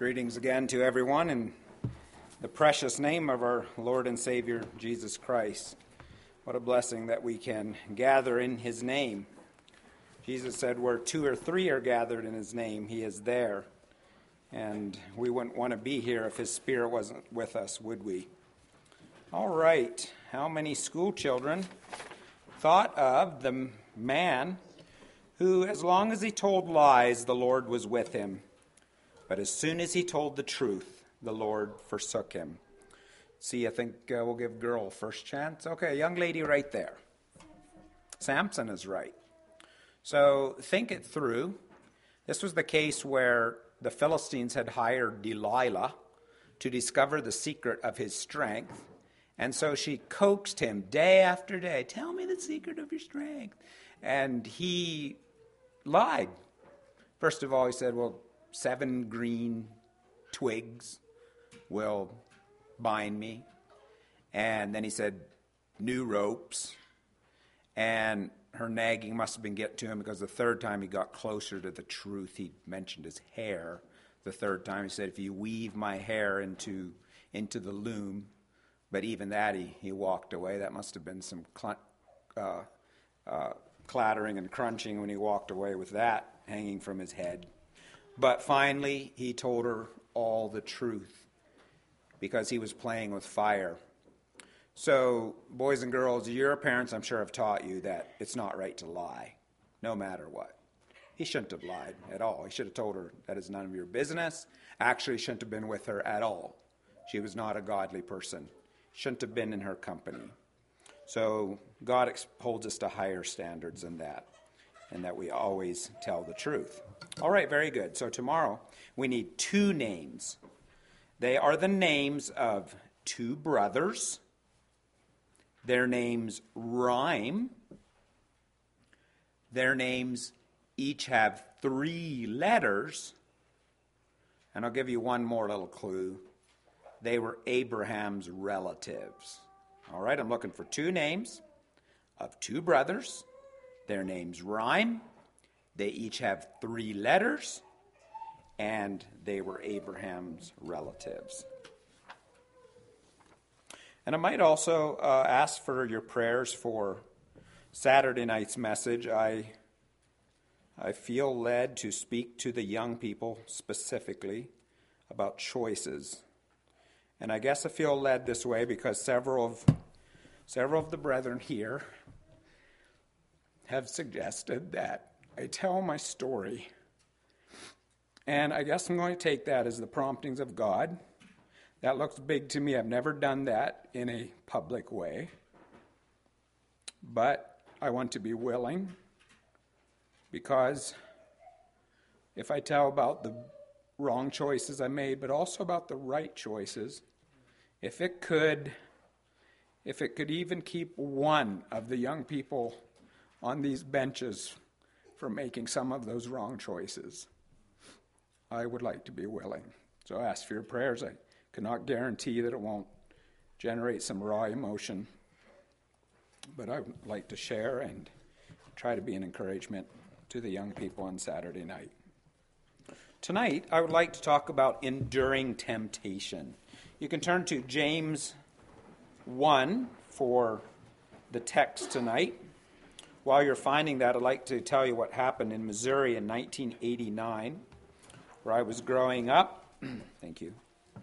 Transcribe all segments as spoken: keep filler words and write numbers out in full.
Greetings again to everyone in the precious name of our Lord and Savior, Jesus Christ. What a blessing that we can gather in his name. Jesus said where two or three are gathered in his name, he is there. And we wouldn't want to be here if his Spirit wasn't with us, would we? All right. How many school children thought of the man who, as long as he told lies, the Lord was with him? But as soon as he told the truth, the Lord forsook him. See, I think uh, we'll give girl first chance. Okay, young lady right there. Samson is right. So think it through. This was the case where the Philistines had hired Delilah to discover the secret of his strength. And so she coaxed him day after day, tell me the secret of your strength. And he lied. First of all, he said, well, seven green twigs will bind me. And then he said, new ropes. And her nagging must have been getting to him because the third time he got closer to the truth, he mentioned his hair. The third time he said, if you weave my hair into into the loom. But even that, he, he walked away. That must have been some cl- uh, uh, clattering and crunching when he walked away with that hanging from his head. But finally, he told her all the truth because he was playing with fire. So, boys and girls, your parents, I'm sure, have taught you that it's not right to lie, no matter what. He shouldn't have lied at all. He should have told her that is none of your business. Actually, shouldn't have been with her at all. She was not a godly person. Shouldn't have been in her company. So, God ex- holds us to higher standards than that, and that we always tell the truth. All right, very good. So tomorrow we need two names. They are the names of two brothers. Their names rhyme. Their names each have three letters. And I'll give you one more little clue. They were Abraham's relatives. All right, I'm looking for two names of two brothers. Their names rhyme. They each have three letters, and they were Abraham's relatives. And I might also uh, ask for your prayers for Saturday night's message. I, I feel led to speak to the young people specifically about choices. And I guess I feel led this way because several of, several of the brethren here have suggested that I tell my story, and I guess I'm going to take that as the promptings of God. That looks big to me. I've never done that in a public way, but I want to be willing, because if I tell about the wrong choices I made, but also about the right choices, if it could, if it could even keep one of the young people on these benches from making some of those wrong choices, I would like to be willing. So I ask for your prayers. I cannot guarantee that it won't generate some raw emotion, but I would like to share and try to be an encouragement to the young people on Saturday night. Tonight, I would like to talk about enduring temptation. You can turn to James one for the text tonight. While you're finding that, I'd like to tell you what happened in Missouri in nineteen eighty-nine, where I was growing up. Thank you.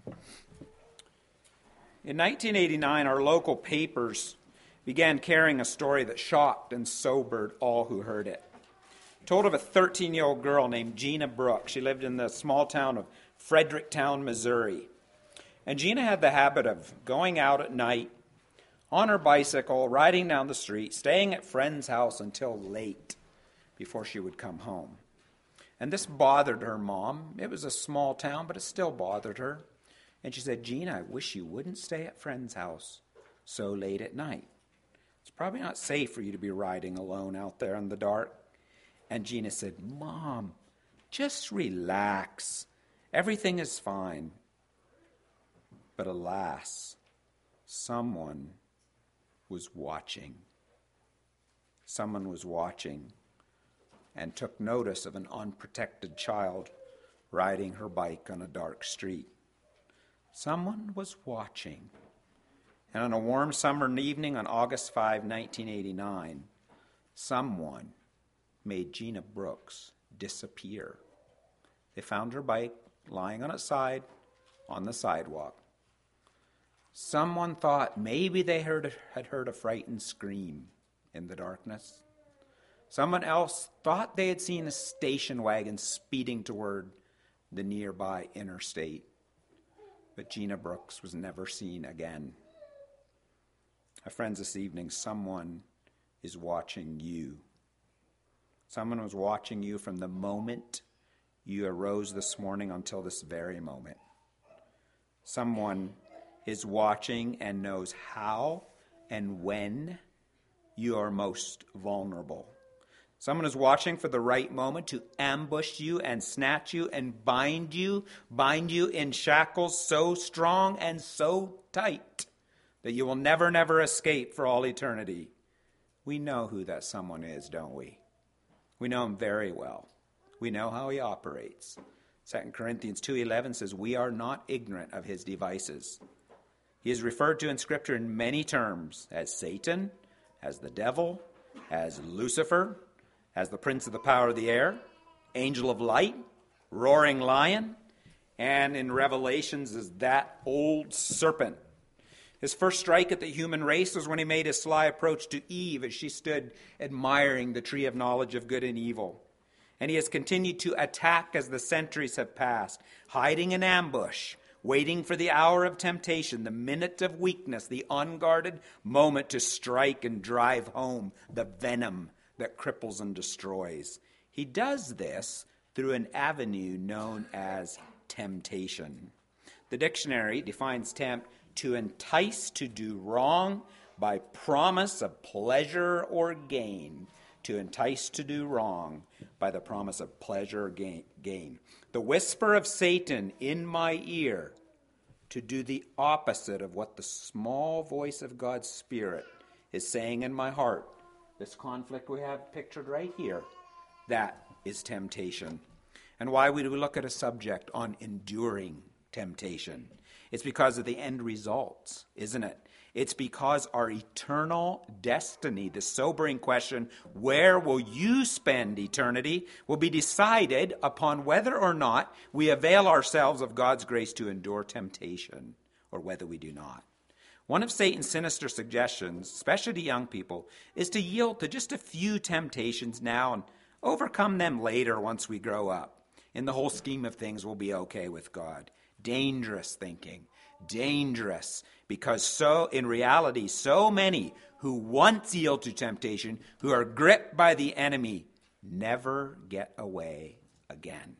In nineteen eighty-nine, our local papers began carrying a story that shocked and sobered all who heard it. It told of a thirteen-year-old girl named Gina Brooks. She lived in the small town of Fredericktown, Missouri. And Gina had the habit of going out at night on her bicycle, riding down the street, staying at friends' house until late before she would come home. And this bothered her mom. It was a small town, but it still bothered her. And she said, Gina, I wish you wouldn't stay at friends' house so late at night. It's probably not safe for you to be riding alone out there in the dark. And Gina said, Mom, just relax. Everything is fine. But alas, someone was watching. Someone was watching and took notice of an unprotected child riding her bike on a dark street. Someone was watching. And on a warm summer evening on August fifth, nineteen eighty-nine, someone made Gina Brooks disappear. They found her bike lying on its side on the sidewalk. Someone thought maybe they heard, had heard a frightened scream in the darkness. Someone else thought they had seen a station wagon speeding toward the nearby interstate. But Gina Brooks was never seen again. My friends, this evening, someone is watching you. Someone was watching you from the moment you arose this morning until this very moment. Someone is watching and knows how and when you are most vulnerable. Someone is watching for the right moment to ambush you and snatch you and bind you, bind you in shackles so strong and so tight that you will never, never escape for all eternity. We know who that someone is, don't we? We know him very well. We know how he operates. Second Corinthians two eleven says, we are not ignorant of his devices. He is referred to in Scripture in many terms as Satan, as the devil, as Lucifer, as the prince of the power of the air, angel of light, roaring lion, and in Revelations as that old serpent. His first strike at the human race was when he made his sly approach to Eve as she stood admiring the tree of knowledge of good and evil. And he has continued to attack as the centuries have passed, hiding in ambush, waiting for the hour of temptation, the minute of weakness, the unguarded moment to strike and drive home the venom that cripples and destroys. He does this through an avenue known as temptation. The dictionary defines tempt to entice to do wrong by promise of pleasure or gain. To entice to do wrong by the promise of pleasure or gain. The whisper of Satan in my ear to do the opposite of what the small voice of God's Spirit is saying in my heart. This conflict we have pictured right here, that is temptation. And why would we look at a subject on enduring temptation? It's because of the end results, isn't it? It's because our eternal destiny, the sobering question, where will you spend eternity, will be decided upon whether or not we avail ourselves of God's grace to endure temptation, or whether we do not. One of Satan's sinister suggestions, especially to young people, is to yield to just a few temptations now and overcome them later once we grow up. In the whole scheme of things, we'll be okay with God. Dangerous thinking. Dangerous. Because so, in reality, so many who once yield to temptation, who are gripped by the enemy, never get away again.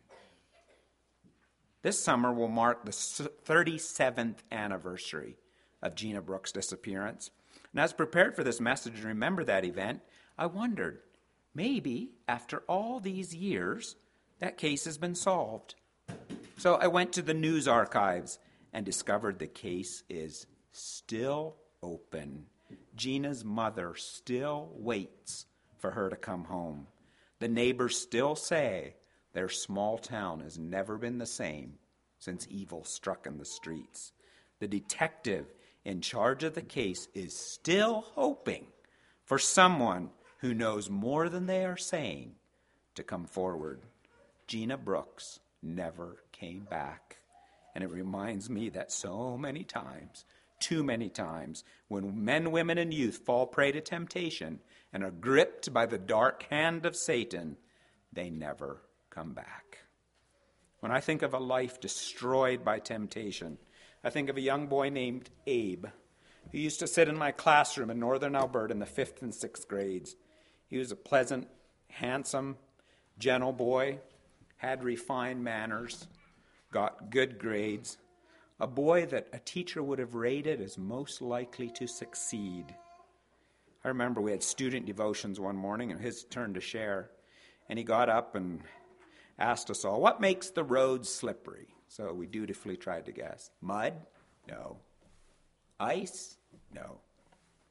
This summer will mark the thirty-seventh anniversary of Gina Brooks' disappearance. And as prepared for this message and remember that event, I wondered, maybe after all these years, that case has been solved. So I went to the news archives and discovered the case is still open. Gina's mother still waits for her to come home. The neighbors still say their small town has never been the same since evil struck in the streets. The detective in charge of the case is still hoping for someone who knows more than they are saying to come forward. Gina Brooks never came back. And it reminds me that so many times, too many times, when men, women, and youth fall prey to temptation and are gripped by the dark hand of Satan, they never come back. When I think of a life destroyed by temptation, I think of a young boy named Abe, who used to sit in my classroom in northern Alberta in the fifth and sixth grades. He was a pleasant, handsome, gentle boy, had refined manners, got good grades, a boy that a teacher would have rated as most likely to succeed. I remember we had student devotions one morning and his turn to share, and he got up and asked us all, what makes the roads slippery? So we dutifully tried to guess. Mud? No. Ice? No.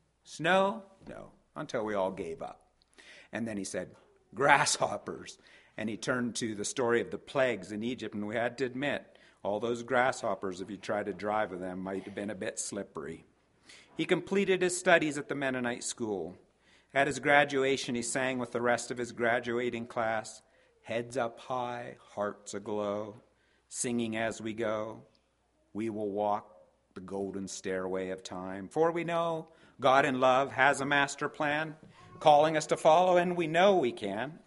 Snow? No. Until we all gave up. And then he said, grasshoppers. And he turned to the story of the plagues in Egypt, and we had to admit, all those grasshoppers, if you tried to drive with them, might have been a bit slippery. He completed his studies at the Mennonite school. At his graduation, he sang with the rest of his graduating class, "Heads up high, hearts aglow, singing as we go. We will walk the golden stairway of time. For we know God in love has a master plan, calling us to follow, and we know we can."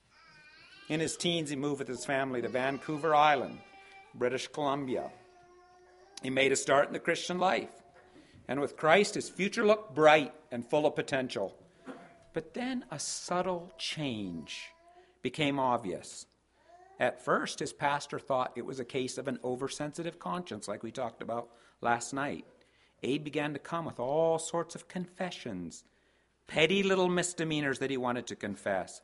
In his teens, he moved with his family to Vancouver Island, British Columbia. He made a start in the Christian life. And with Christ, his future looked bright and full of potential. But then a subtle change became obvious. At first, his pastor thought it was a case of an oversensitive conscience, like we talked about last night. Abe began to come with all sorts of confessions, petty little misdemeanors that he wanted to confess.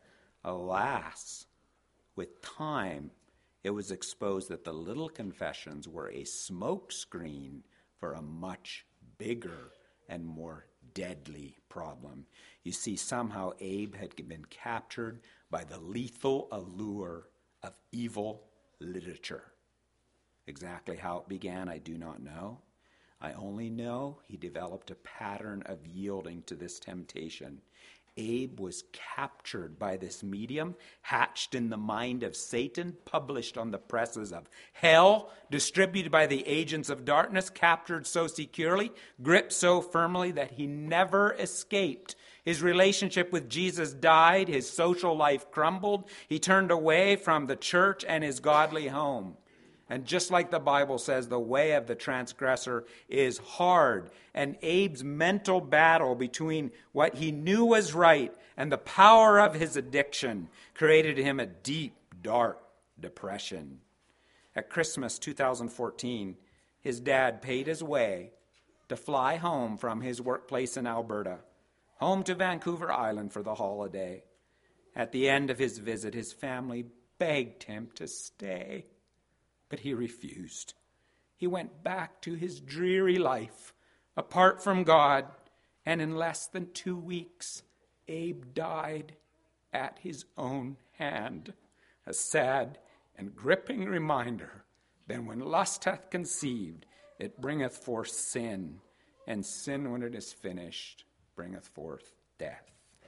Alas, with time, it was exposed that the little confessions were a smokescreen for a much bigger and more deadly problem. You see, somehow Abe had been captured by the lethal allure of evil literature. Exactly how it began, I do not know. I only know he developed a pattern of yielding to this temptation. Abe was captured by this medium, hatched in the mind of Satan, published on the presses of hell, distributed by the agents of darkness, captured so securely, gripped so firmly that he never escaped. His relationship with Jesus died, his social life crumbled, he turned away from the church and his godly home. And just like the Bible says, the way of the transgressor is hard. And Abe's mental battle between what he knew was right and the power of his addiction created him a deep, dark depression. At Christmas two thousand fourteen, his dad paid his way to fly home from his workplace in Alberta, home to Vancouver Island for the holiday. At the end of his visit, his family begged him to stay. But he refused. He went back to his dreary life, apart from God, and in less than two weeks, Abe died at his own hand. A sad and gripping reminder that when lust hath conceived, it bringeth forth sin, and sin, when it is finished, bringeth forth death.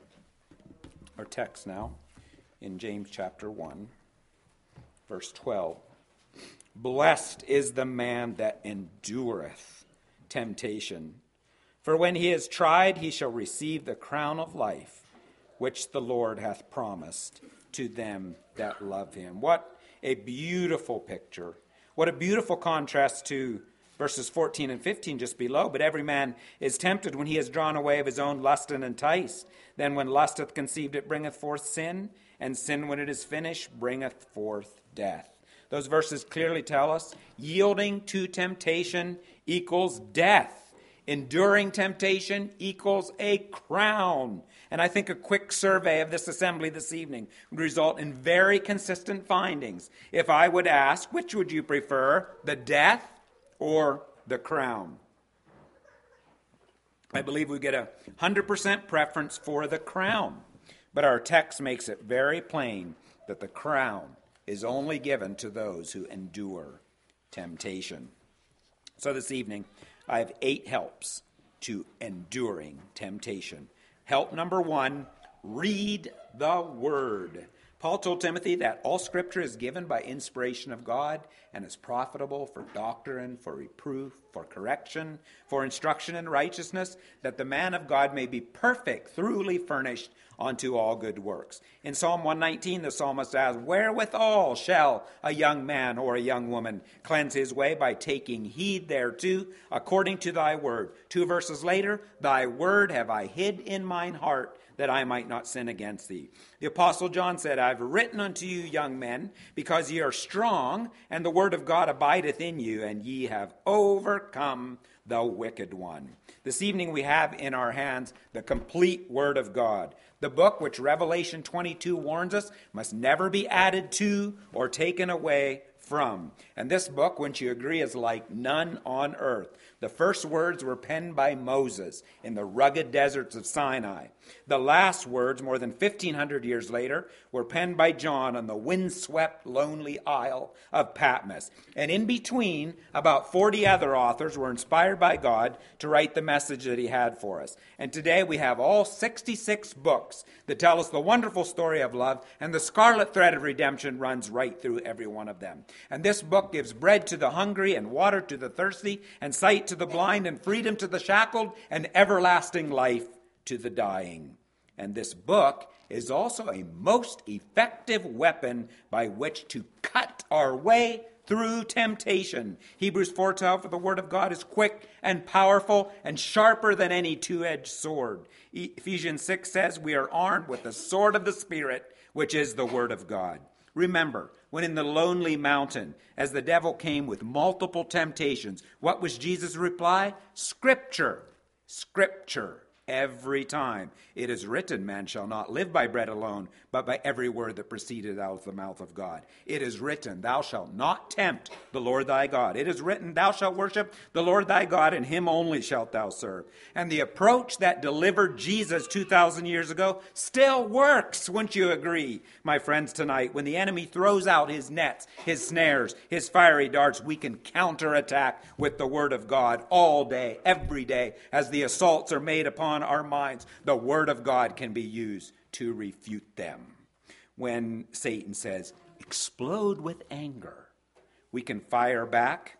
Our text now in James chapter one, verse twelve. Blessed is the man that endureth temptation, for when he is tried, he shall receive the crown of life, which the Lord hath promised to them that love him. What a beautiful picture. What a beautiful contrast to verses fourteen and fifteen just below. But every man is tempted when he is drawn away of his own lust and enticed. Then when lust hath conceived, it bringeth forth sin, and sin, when it is finished, bringeth forth death. Those verses clearly tell us yielding to temptation equals death. Enduring temptation equals a crown. And I think a quick survey of this assembly this evening would result in very consistent findings. If I would ask, which would you prefer, the death or the crown? I believe we get a one hundred percent preference for the crown. But our text makes it very plain that the crown is only given to those who endure temptation. So this evening, I have eight helps to enduring temptation. Help number one, read the Word. Paul told Timothy that all Scripture is given by inspiration of God and is profitable for doctrine, for reproof, for correction, for instruction in righteousness, that the man of God may be perfect, thoroughly furnished unto all good works. In Psalm one nineteen, the psalmist asks, wherewithal shall a young man or a young woman cleanse his way? By taking heed thereto, according to thy word. Two verses later, thy word have I hid in mine heart, that I might not sin against thee. The Apostle John said, I've written unto you, young men, because ye are strong, and the word of God abideth in you, and ye have overcome the wicked one. This evening we have in our hands the complete Word of God, the book which Revelation twenty-two warns us must never be added to or taken away from. And this book, wouldn't you agree, is like none on earth. The first words were penned by Moses in the rugged deserts of Sinai. The last words, more than fifteen hundred years later, were penned by John on the windswept, lonely isle of Patmos. And in between, about forty other authors were inspired by God to write the message that he had for us. And today we have all sixty-six books that tell us the wonderful story of love, and the scarlet thread of redemption runs right through every one of them. And this book gives bread to the hungry and water to the thirsty and sight to the blind and freedom to the shackled and everlasting life to the dying. And this book is also a most effective weapon by which to cut our way through temptation. Hebrews four twelve, for the word of God is quick and powerful and sharper than any two-edged sword. Ephesians six says we are armed with the sword of the Spirit, which is the word of God. Remember, when in the lonely mountain, as the devil came with multiple temptations, what was Jesus' reply? Scripture. Scripture. Every time. It is written, man shall not live by bread alone, but by every word that proceeded out of the mouth of God. It is written, thou shalt not tempt the Lord thy God. It is written, thou shalt worship the Lord thy God, and him only shalt thou serve. And the approach that delivered Jesus two thousand years ago still works, wouldn't you agree, my friends, tonight? When the enemy throws out his nets, his snares, his fiery darts, we can counterattack with the word of God all day, every day, as the assaults are made upon our minds. The word of God can be used to refute them. When Satan says, explode with anger, we can fire back.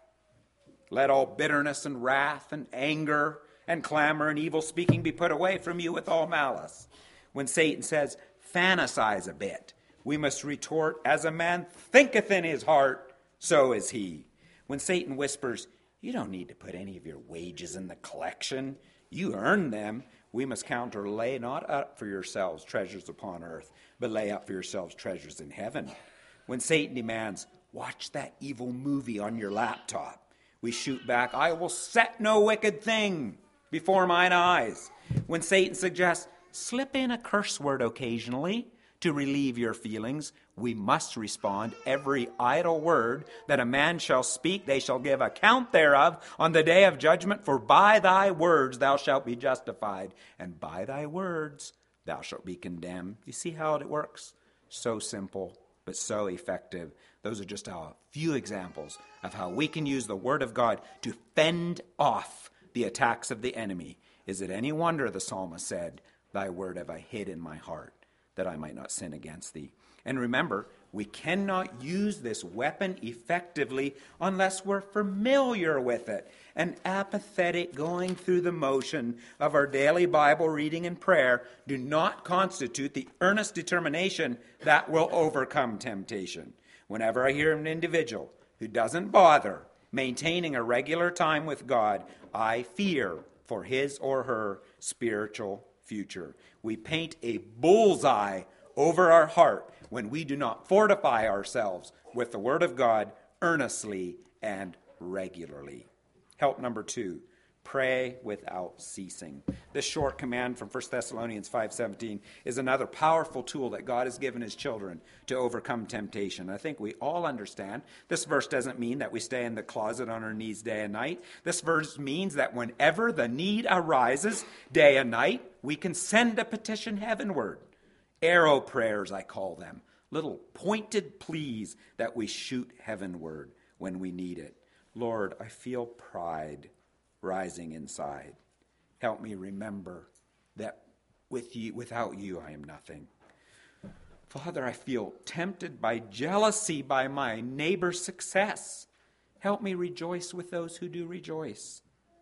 Let all bitterness and wrath and anger and clamor and evil speaking be put away from you with all malice. When Satan says, fantasize a bit, we must retort, as a man thinketh in his heart, so is he. When Satan whispers, you don't need to put any of your wages in the collection, you earn them, we must counter, lay not up for yourselves treasures upon earth, but lay up for yourselves treasures in heaven. When Satan demands, watch that evil movie on your laptop, we shoot back, I will set no wicked thing before mine eyes. When Satan suggests, slip in a curse word occasionally to relieve your feelings, we must respond, every idle word that a man shall speak, they shall give account thereof on the day of judgment, for by thy words thou shalt be justified, and by thy words thou shalt be condemned. You see how it works? So simple, but so effective. Those are just a few examples of how we can use the word of God to fend off the attacks of the enemy. Is it any wonder, the psalmist said, thy word have I hid in my heart, that I might not sin against thee. And remember, we cannot use this weapon effectively unless we're familiar with it. An apathetic going through the motion of our daily Bible reading and prayer do not constitute the earnest determination that will overcome temptation. Whenever I hear an individual who doesn't bother maintaining a regular time with God, I fear for his or her spiritual future. We paint a bullseye over our heart when we do not fortify ourselves with the word of God earnestly and regularly. Help number two, pray without ceasing. This short command from First Thessalonians five seventeen is another powerful tool that God has given his children to overcome temptation. I think we all understand this verse doesn't mean that we stay in the closet on our knees day and night. This verse means that whenever the need arises, day and night, we can send a petition heavenward. Arrow prayers, I call them. Little pointed pleas that we shoot heavenward when we need it. Lord, I feel pride rising inside. Help me remember that with you, without you, I am nothing. Father, I feel tempted by jealousy by my neighbor's success. Help me rejoice with those who do rejoice.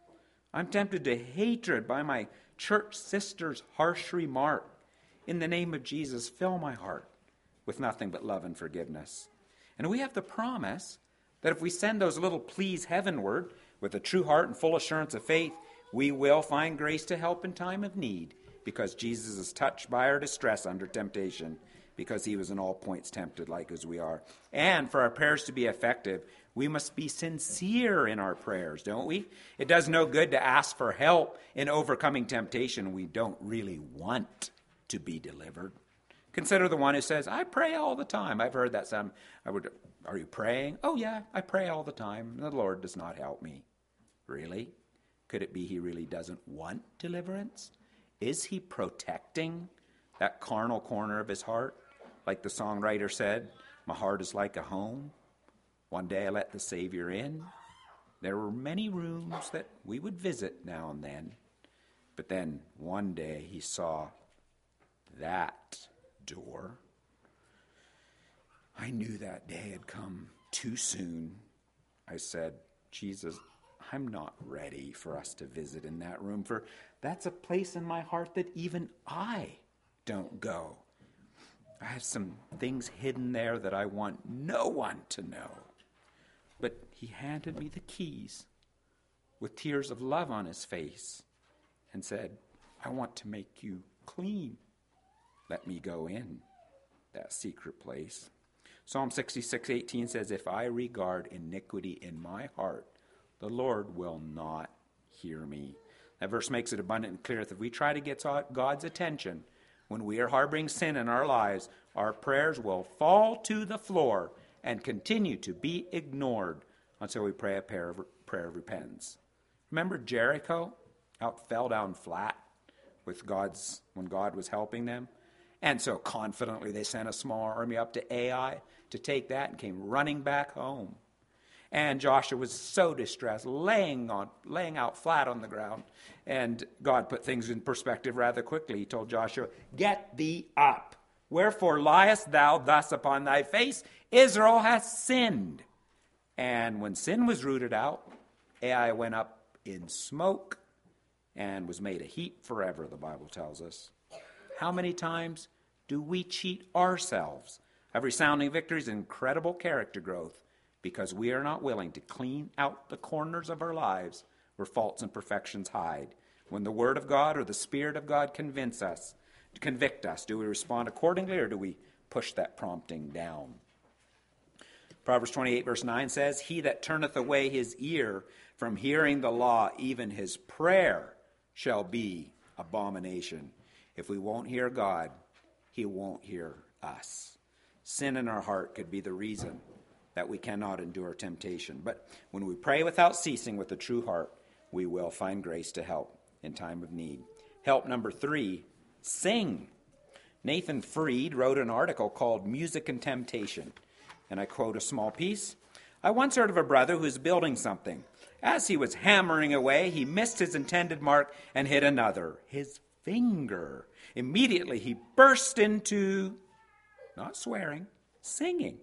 I'm tempted to hatred by my church sister's harsh remark. In the name of Jesus, fill my heart with nothing but love and forgiveness. And we have the promise that if we send those little pleas heavenward with a true heart and full assurance of faith, we will find grace to help in time of need, because Jesus is touched by our distress under temptation, because he was in all points tempted like as we are. And for our prayers to be effective, we must be sincere in our prayers, don't we? It does no good to ask for help in overcoming temptation we don't really want to be delivered. Consider the one who says, I pray all the time. I've heard that some, I would, are you praying? Oh yeah, I pray all the time. The Lord does not help me. Really? Could it be he really doesn't want deliverance? Is he protecting that carnal corner of his heart? Like the songwriter said, my heart is like a home. One day I let the Savior in. There were many rooms that we would visit now and then. But then one day he saw that door. I knew that day had come too soon. I said, Jesus, I'm not ready for us to visit in that room, for that's a place in my heart that even I don't go. I have some things hidden there that I want no one to know. But he handed me the keys with tears of love on his face and said, I want to make you clean. Let me go in that secret place. Psalm sixty-six eighteen says, if I regard iniquity in my heart, the Lord will not hear me. That verse makes it abundant and clear that if we try to get God's attention when we are harboring sin in our lives, our prayers will fall to the floor and continue to be ignored until we pray a prayer of, prayer of repentance. Remember Jericho? How it fell down flat with God's when God was helping them? And so confidently they sent a small army up to Ai to take that and came running back home. And Joshua was so distressed, laying on, laying out flat on the ground. And God put things in perspective rather quickly. He told Joshua, get thee up. Wherefore liest thou thus upon thy face? Israel hath sinned. And when sin was rooted out, Ai went up in smoke and was made a heap forever, the Bible tells us. How many times do we cheat ourselves of resounding victories and incredible character growth because we are not willing to clean out the corners of our lives where faults and imperfections hide? When the Word of God or the Spirit of God convince us, convict us, do we respond accordingly or do we push that prompting down? Proverbs twenty-eight verse nine says, he that turneth away his ear from hearing the law, even his prayer shall be abomination. If we won't hear God, he won't hear us. Sin in our heart could be the reason that we cannot endure temptation. But when we pray without ceasing with a true heart, we will find grace to help in time of need. Help number three, sing. Nathan Freed wrote an article called Music and Temptation. And I quote a small piece. I once heard of a brother who was building something. As he was hammering away, he missed his intended mark and hit another, his finger. Immediately he burst into, not swearing, singing.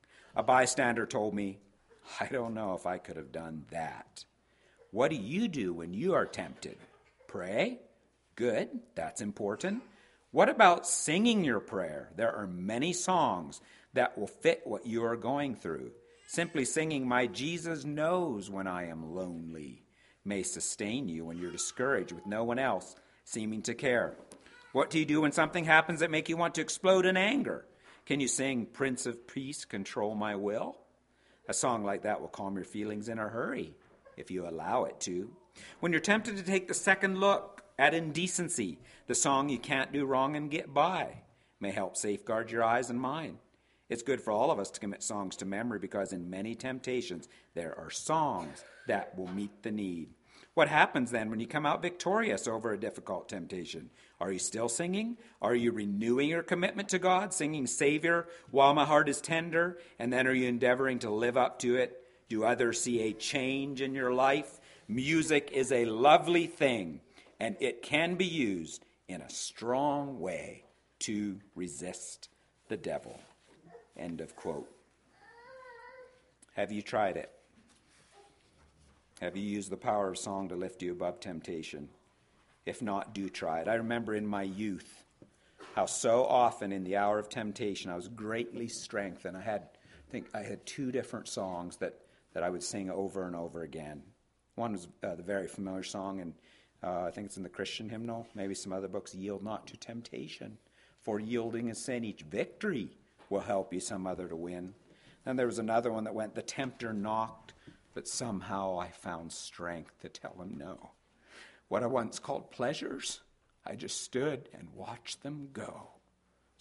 A bystander told me, I don't know if I could have done that. What do you do when you are tempted? Pray? Good, that's important. What about singing your prayer? There are many songs that will fit what you are going through. Simply singing, my Jesus knows when I am lonely, may sustain you when you're discouraged with no one else seeming to care. What do you do when something happens that make you want to explode in anger? Can you sing, Prince of Peace, control my will? A song like that will calm your feelings in a hurry, if you allow it to. When you're tempted to take the second look at indecency, the song You Can't Do Wrong and Get By may help safeguard your eyes and mind. It's good for all of us to commit songs to memory because in many temptations, there are songs that will meet the need. What happens then when you come out victorious over a difficult temptation? Are you still singing? Are you renewing your commitment to God, singing Savior while my heart is tender? And then are you endeavoring to live up to it? Do others see a change in your life? Music is a lovely thing, and it can be used in a strong way to resist the devil. End of quote. Have you tried it? Have you used the power of song to lift you above temptation? If not, do try it. I remember in my youth how so often in the hour of temptation I was greatly strengthened. I had, I think I had two different songs that, that I would sing over and over again. One was uh, the very familiar song, and uh, I think it's in the Christian hymnal, maybe some other books, Yield Not to Temptation, for yielding is sin, each victory will help you some other to win. Then there was another one that went, the tempter knocked, but somehow I found strength to tell him no. What I once called pleasures, I just stood and watched them go.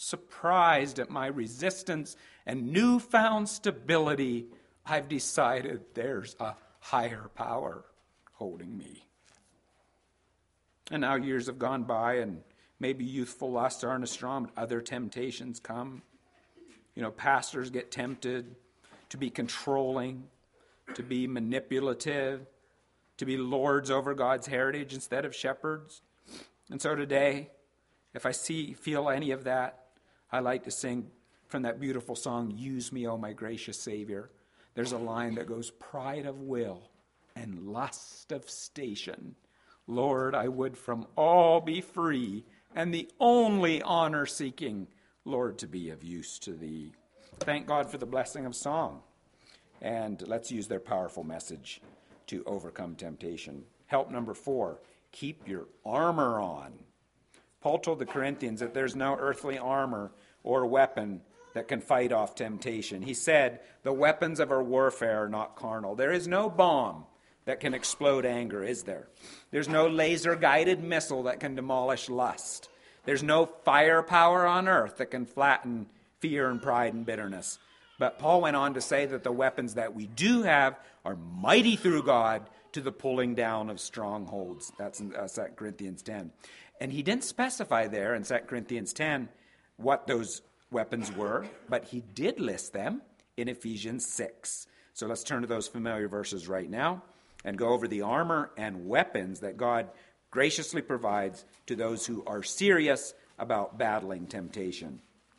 surprised at my resistance and newfound stability, I've decided there's a higher power holding me. And now years have gone by, and maybe youthful lusts aren't as strong, but other temptations come. You know, pastors get tempted to be controlling, to be manipulative, to be lords over God's heritage instead of shepherds. And so today, if I see, feel any of that, I like to sing from that beautiful song, "Use Me, O My Gracious Savior." There's a line that goes, "Pride of will and lust of station, Lord, I would from all be free, and the only honor seeking, Lord, to be of use to thee." Thank God for the blessing of song. And let's use their powerful message to overcome temptation. Help number four, keep your armor on. Paul told the Corinthians that there's no earthly armor or weapon that can fight off temptation. He said, the weapons of our warfare are not carnal. There is no bomb that can explode anger, is there? There's no laser-guided missile that can demolish lust. There's no firepower on earth that can flatten fear and pride and bitterness. But Paul went on to say that the weapons that we do have are mighty through God to the pulling down of strongholds. That's in uh, Second Corinthians ten. And he didn't specify there in Second Corinthians ten what those weapons were, but he did list them in Ephesians six. So let's turn to those familiar verses right now and go over the armor and weapons that God graciously provides to those who are serious about battling temptation.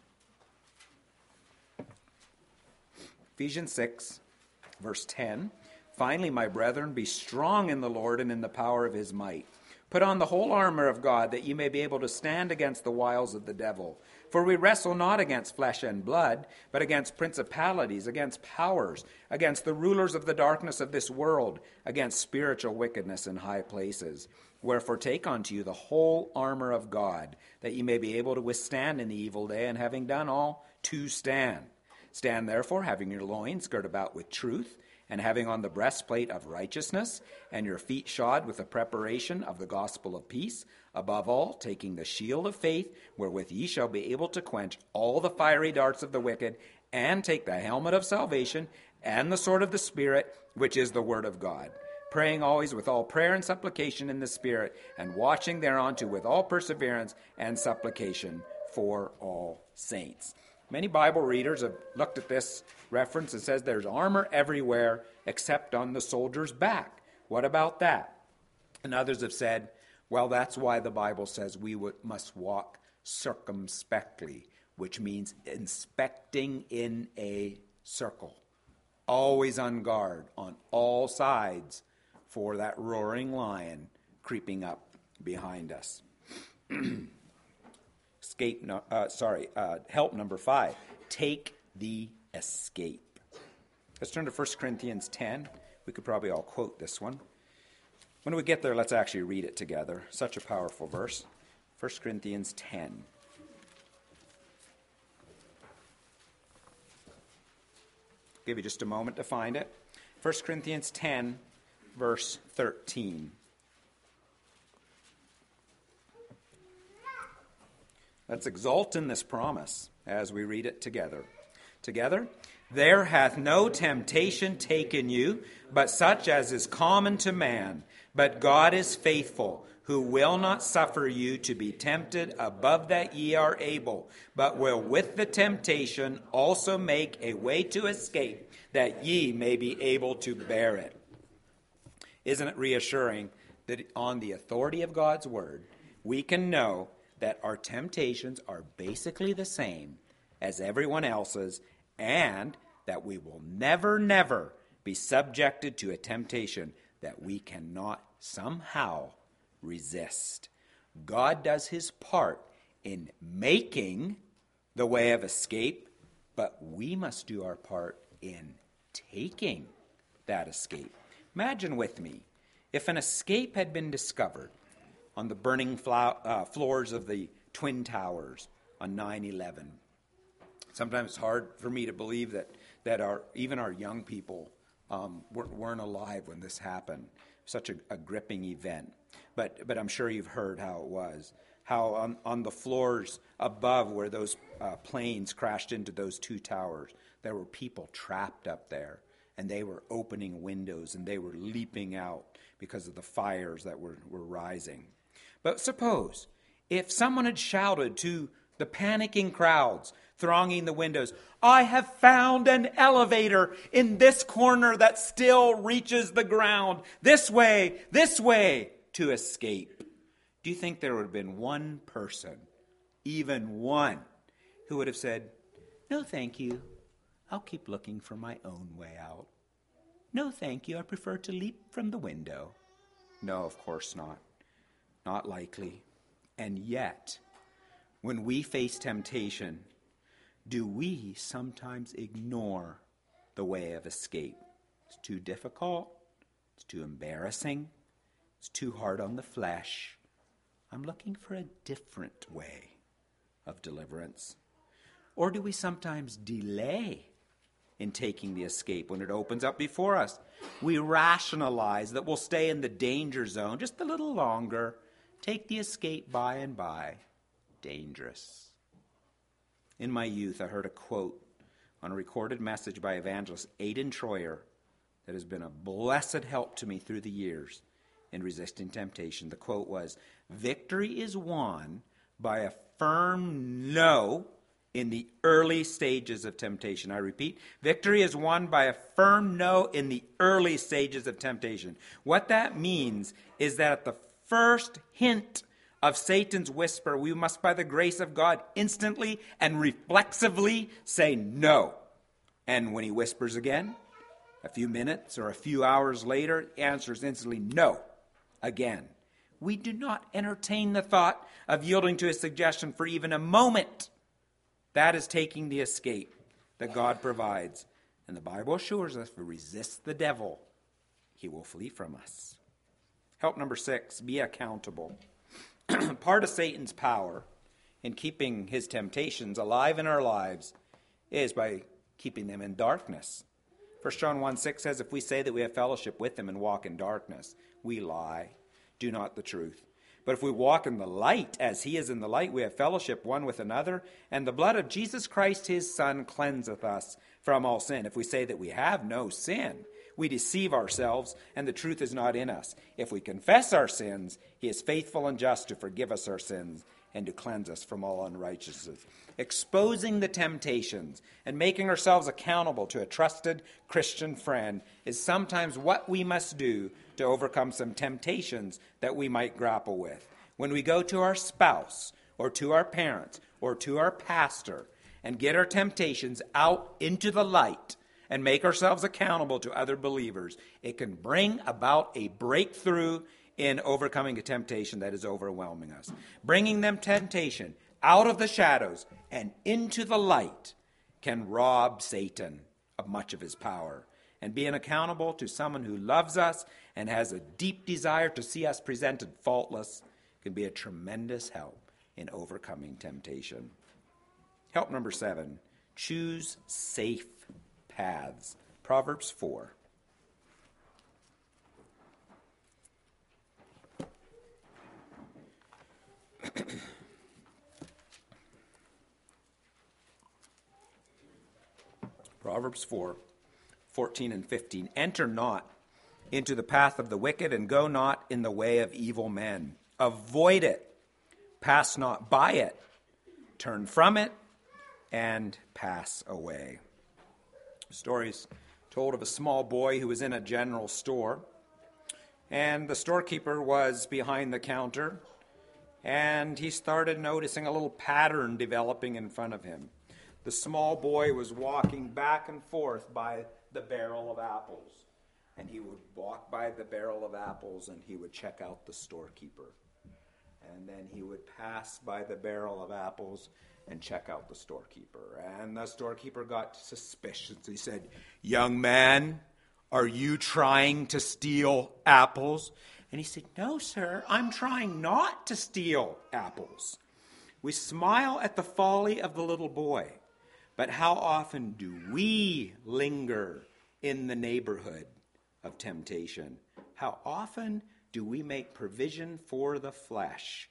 Ephesians six, verse ten. Finally, my brethren, be strong in the Lord and in the power of his might. Put on the whole armor of God, that ye may be able to stand against the wiles of the devil. For we wrestle not against flesh and blood, but against principalities, against powers, against the rulers of the darkness of this world, against spiritual wickedness in high places. Wherefore take unto you the whole armor of God, that ye may be able to withstand in the evil day, and having done all, to stand. Stand therefore, having your loins girt about with truth, and having on the breastplate of righteousness, and your feet shod with the preparation of the gospel of peace, above all, taking the shield of faith, wherewith ye shall be able to quench all the fiery darts of the wicked, and take the helmet of salvation, and the sword of the Spirit, which is the word of God. Praying always with all prayer and supplication in the Spirit, and watching thereunto with all perseverance and supplication for all saints. Many Bible readers have looked at this reference and says there's armor everywhere except on the soldier's back. What about that? And others have said, well, that's why the Bible says we would, must walk circumspectly, which means inspecting in a circle, always on guard on all sides for that roaring lion creeping up behind us. Escape, no, uh, sorry, uh, help number five, take the escape. Let's turn to First Corinthians ten. We could probably all quote this one. When we get there, let's actually read it together. Such a powerful verse. First Corinthians ten. Give you just a moment to find it. First Corinthians ten, verse thirteen. Let's exult in this promise as we read it together. Together, there hath no temptation taken you, but such as is common to man. But God is faithful, who will not suffer you to be tempted above that ye are able, but will with the temptation also make a way to escape, that ye may be able to bear it. Isn't it reassuring that on the authority of God's word, we can know that our temptations are basically the same as everyone else's, and that we will never, never be subjected to a temptation that we cannot somehow resist. God does his part in making the way of escape, but we must do our part in taking that escape. Imagine with me, if an escape had been discovered on the burning flo- uh, floors of the Twin Towers on nine eleven. Sometimes it's hard for me to believe that, that our even our young people um, weren't alive when this happened. Such a, a gripping event. But, but I'm sure you've heard how it was. how on, on the floors above where those uh, planes crashed into those two towers, there were people trapped up there, and they were opening windows, and they were leaping out because of the fires that were, were rising. But suppose if someone had shouted to the panicking crowds thronging the windows, "I have found an elevator in this corner that still reaches the ground. This way, this way," to escape. Do you think there would have been one person, even one, who would have said, "No, thank you. I'll keep looking for my own way out. No, thank you. I prefer to leap from the window"? No, of course not. Not likely. And yet, when we face temptation, do we sometimes ignore the way of escape? It's too difficult. It's too embarrassing. It's too hard on the flesh. I'm looking for a different way of deliverance. Or do we sometimes delay in taking the escape when it opens up before us? We rationalize that we'll stay in the danger zone just a little longer, take the escape by and by. Dangerous. In my youth, I heard a quote on a recorded message by evangelist Aidan Troyer that has been a blessed help to me through the years in resisting temptation. The quote was, "Victory is won by a firm no in the early stages of temptation." I repeat, victory is won by a firm no in the early stages of temptation. What that means is that at the first hint of Satan's whisper, we must, by the grace of God, instantly and reflexively say no. And when he whispers again, a few minutes or a few hours later, the answer is instantly no again. We do not entertain the thought of yielding to his suggestion for even a moment. That is taking the escape that God provides. And the Bible assures us, if we resist the devil, he will flee from us. Help number six, be accountable. Part of Satan's power in keeping his temptations alive in our lives is by keeping them in darkness. First John one six says, "If we say that we have fellowship with him and walk in darkness, we lie, do not the truth. But if we walk in the light, as he is in the light, we have fellowship one with another, and the blood of Jesus Christ his Son cleanseth us from all sin." If we say that we have no sin, we deceive ourselves, and the truth is not in us. If we confess our sins, he is faithful and just to forgive us our sins and to cleanse us from all unrighteousness. Exposing the temptations and making ourselves accountable to a trusted Christian friend is sometimes what we must do to overcome some temptations that we might grapple with. When we go to our spouse or to our parents or to our pastor and get our temptations out into the light and make ourselves accountable to other believers, it can bring about a breakthrough in overcoming a temptation that is overwhelming us. Bringing them temptation out of the shadows and into the light can rob Satan of much of his power. And being accountable to someone who loves us and has a deep desire to see us presented faultless can be a tremendous help in overcoming temptation. Help number seven, choose safe paths. Proverbs four. Proverbs four, fourteen and fifteen. "Enter not into the path of the wicked, and go not in the way of evil men. Avoid it. Pass not by it. Turn from it, and pass away." Stories told of a small boy who was in a general store, and the storekeeper was behind the counter, and he started noticing a little pattern developing in front of him. The small boy was walking back and forth by the barrel of apples, and he would walk by the barrel of apples and he would check out the storekeeper, and then he would pass by the barrel of apples and check out the storekeeper. And the storekeeper got suspicious. He said, "Young man, are you trying to steal apples?" And he said, "No, sir, I'm trying not to steal apples." We smile at the folly of the little boy, but how often do we linger in the neighborhood of temptation? How often do we make provision for the flesh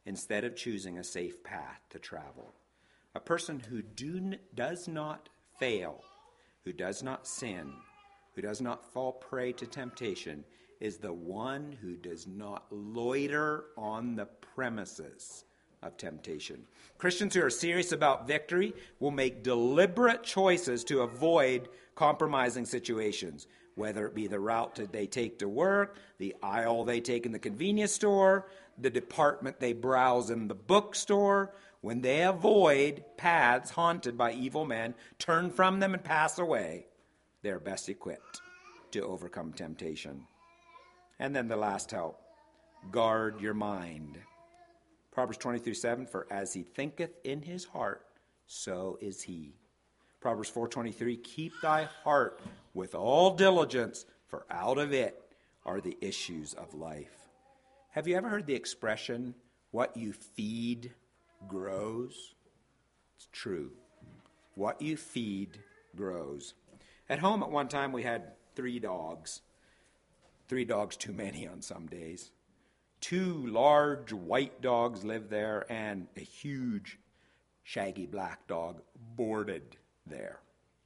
instead of choosing a safe path to travel. A person who do, does not fail, who does not sin, who does not fall prey to temptation, is the one who does not loiter on the premises of temptation. Christians who are serious about victory will make deliberate choices to avoid compromising situations, whether it be the route that they take to work, the aisle they take in the convenience store, the department they browse in the bookstore. When they avoid paths haunted by evil men, turn from them and pass away, they're best equipped to overcome temptation. And then the last help, guard your mind. Proverbs twenty-three seven, for as he thinketh in his heart, so is he. Proverbs four twenty-three, keep thy heart with all diligence, for out of it are the issues of life. Have you ever heard the expression, what you feed grows? It's true. What you feed grows. At home at one time we had three dogs. Three dogs too many on some days. Two large white dogs lived there and a huge shaggy black dog boarded there.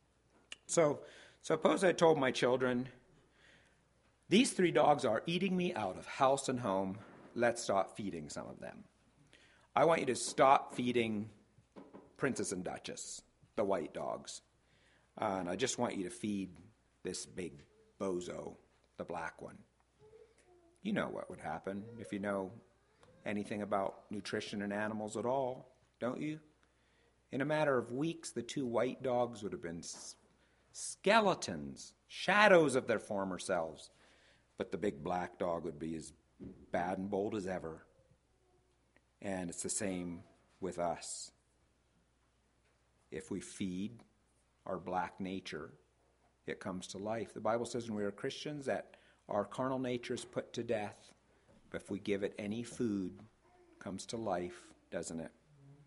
So suppose I told my children, these three dogs are eating me out of house and home. Let's stop feeding some of them. I want you to stop feeding Princess and Duchess, the white dogs. Uh, and I just want you to feed this big bozo, the black one. You know what would happen if you know anything about nutrition in animals at all, don't you? In a matter of weeks, the two white dogs would have been s- skeletons, shadows of their former selves. But the big black dog would be as bad and bold as ever. And it's the same with us. If we feed our black nature, it comes to life. The Bible says when we are Christians that our carnal nature is put to death. But if we give it any food, it comes to life, doesn't it?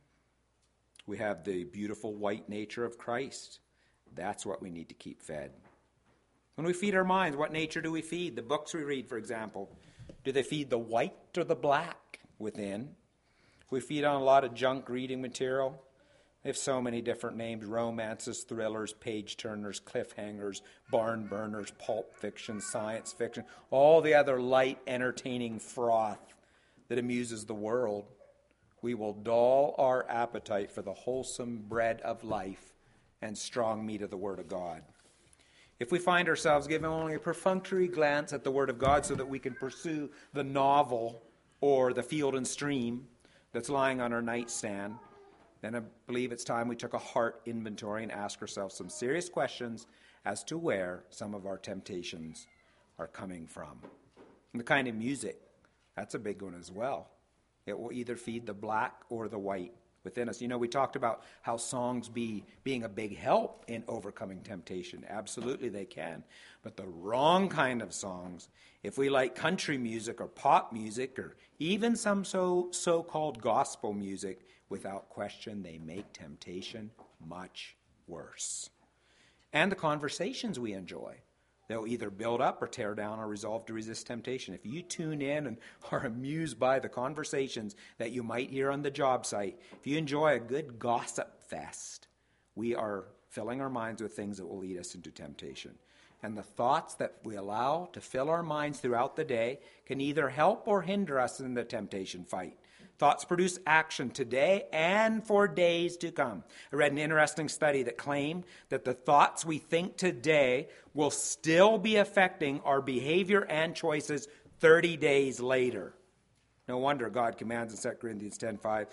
We have the beautiful white nature of Christ. That's what we need to keep fed. When we feed our minds, what nature do we feed? The books we read, for example, do they feed the white or the black within? We feed on a lot of junk reading material. They have so many different names: romances, thrillers, page-turners, cliffhangers, barn burners, pulp fiction, science fiction, all the other light, entertaining froth that amuses the world. We will dull our appetite for the wholesome bread of life and strong meat of the Word of God. If we find ourselves giving only a perfunctory glance at the Word of God so that we can pursue the novel or the Field and Stream that's lying on our nightstand, then I believe it's time we took a heart inventory and asked ourselves some serious questions as to where some of our temptations are coming from. And the kind of music, that's a big one as well. It will either feed the black or the white within us. You know, we talked about how songs be being a big help in overcoming temptation. Absolutely they can. But the wrong kind of songs, if we like country music or pop music or even some so so-called gospel music, without question they make temptation much worse. And the conversations we enjoy, they'll either build up or tear down our resolve to resist temptation. If you tune in and are amused by the conversations that you might hear on the job site, if you enjoy a good gossip fest, we are filling our minds with things that will lead us into temptation. And the thoughts that we allow to fill our minds throughout the day can either help or hinder us in the temptation fight. Thoughts produce action today and for days to come. I read an interesting study that claimed that the thoughts we think today will still be affecting our behavior and choices thirty days later. No wonder God commands in Second Corinthians ten five,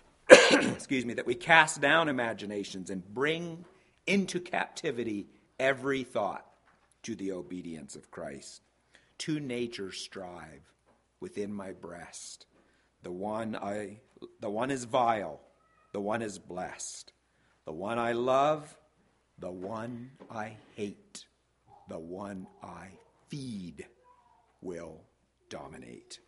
excuse me, that we cast down imaginations and bring into captivity every thought to the obedience of Christ. Two natures strive within my breast. The one I, the one is vile, the one is blessed. The one I love, the one I hate. The one I feed will dominate.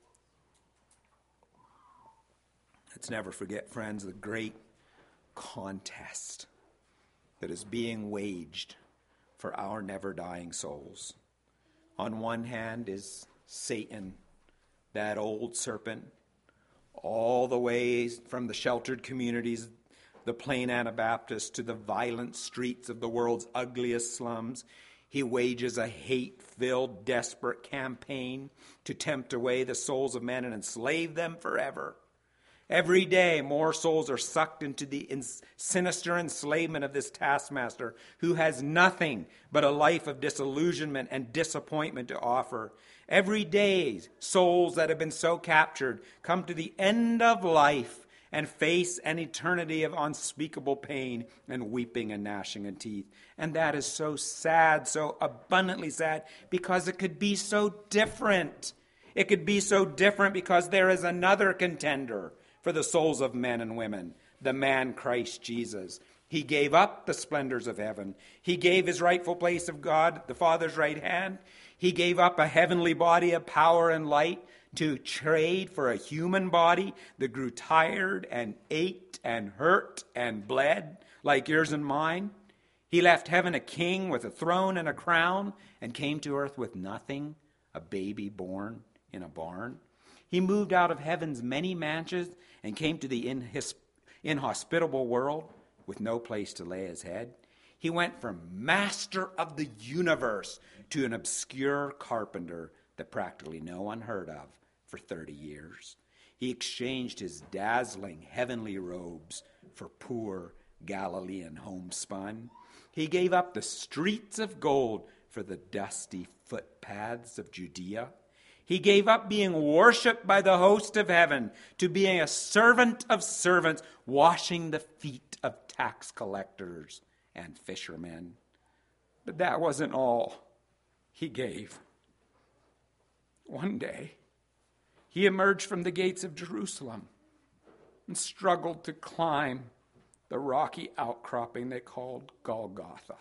Let's never forget, friends, the great contest that is being waged for our never-dying souls. On one hand is Satan, that old serpent, all the way from the sheltered communities, the plain Anabaptists, to the violent streets of the world's ugliest slums. He wages a hate-filled, desperate campaign to tempt away the souls of men and enslave them forever. Every day, more souls are sucked into the sinister enslavement of this taskmaster who has nothing but a life of disillusionment and disappointment to offer. Every day, souls that have been so captured come to the end of life and face an eternity of unspeakable pain and weeping and gnashing of teeth. And that is so sad, so abundantly sad, because it could be so different. It could be so different because there is another contender for the souls of men and women, the man Christ Jesus. He gave up the splendors of heaven. He gave his rightful place of God, the Father's right hand. He gave up a heavenly body of power and light to trade for a human body that grew tired and ached and hurt and bled like yours and mine. He left heaven a king with a throne and a crown and came to earth with nothing, a baby born in a barn. He moved out of heaven's many mansions and came to the inhis- inhospitable world with no place to lay his head. He went from master of the universe to an obscure carpenter that practically no one heard of for thirty years. He exchanged his dazzling heavenly robes for poor Galilean homespun. He gave up the streets of gold for the dusty footpaths of Judea. He gave up being worshipped by the host of heaven to being a servant of servants, washing the feet of tax collectors and fishermen. But that wasn't all he gave. One day, he emerged from the gates of Jerusalem and struggled to climb the rocky outcropping they called Golgotha.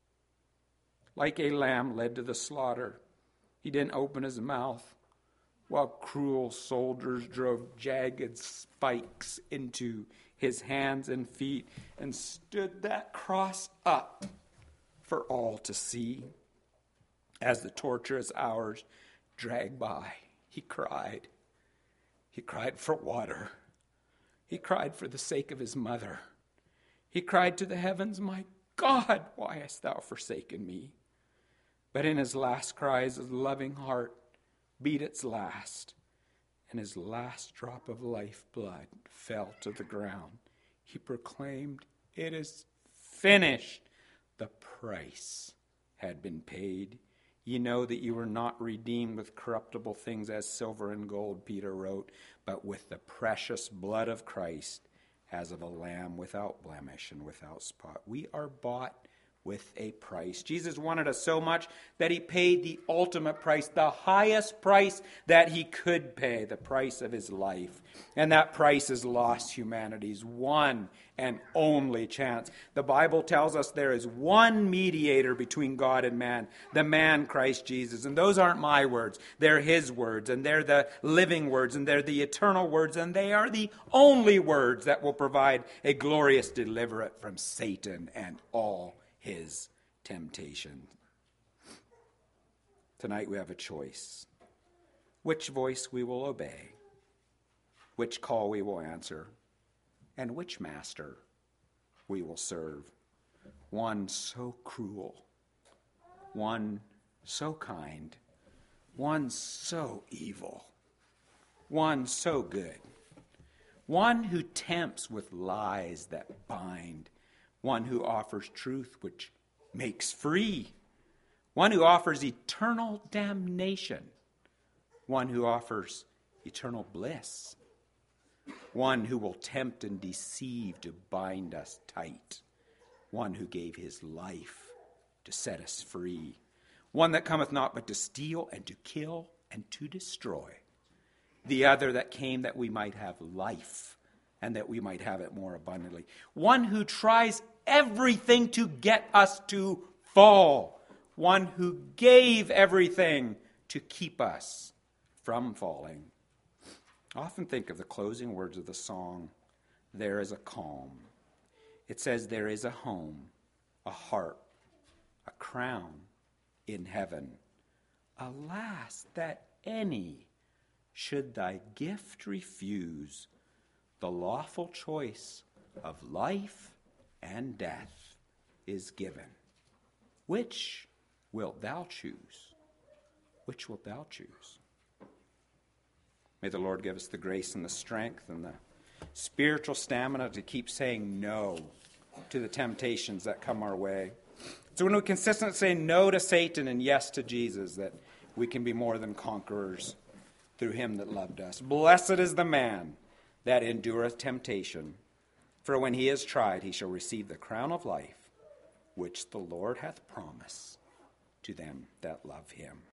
Like a lamb led to the slaughter, he didn't open his mouth, while cruel soldiers drove jagged spikes into his hands and feet and stood that cross up for all to see. As the torturous hours dragged by, he cried. He cried for water. He cried for the sake of his mother. He cried to the heavens, "My God, why hast thou forsaken me?" But in his last cries, his loving heart beat its last, and his last drop of life blood fell to the ground. He proclaimed, "It is finished." The price had been paid. "Ye know that you were not redeemed with corruptible things as silver and gold," Peter wrote, "but with the precious blood of Christ, as of a lamb without blemish and without spot." We are bought with a price. Jesus wanted us so much that he paid the ultimate price, the highest price that he could pay, the price of his life. And that price is lost humanity's one and only chance. The Bible tells us there is one mediator between God and man, the man Christ Jesus. And those aren't my words. They're his words, and they're the living words, and they're the eternal words, and they are the only words that will provide a glorious deliverance from Satan and all his temptation. Tonight we have a choice. Which voice we will obey, which call we will answer, and which master we will serve. One so cruel, one so kind, one so evil, one so good, one who tempts with lies that bind, one who offers truth which makes free, one who offers eternal damnation, one who offers eternal bliss, one who will tempt and deceive to bind us tight, one who gave his life to set us free, one that cometh not but to steal and to kill and to destroy, the other that came that we might have life and that we might have it more abundantly. One who tries everything to get us to fall. One who gave everything to keep us from falling. I often think of the closing words of the song, "There is a calm." It says, "There is a home, a heart, a crown in heaven. Alas, that any should thy gift refuse, the lawful choice of life and death is given. Which wilt thou choose? Which wilt thou choose? May the Lord give us the grace and the strength and the spiritual stamina to keep saying no to the temptations that come our way. So when we consistently say no to Satan and yes to Jesus, that we can be more than conquerors through him that loved us. Blessed is the man that endureth temptation, for when he is tried, he shall receive the crown of life, which the Lord hath promised to them that love him.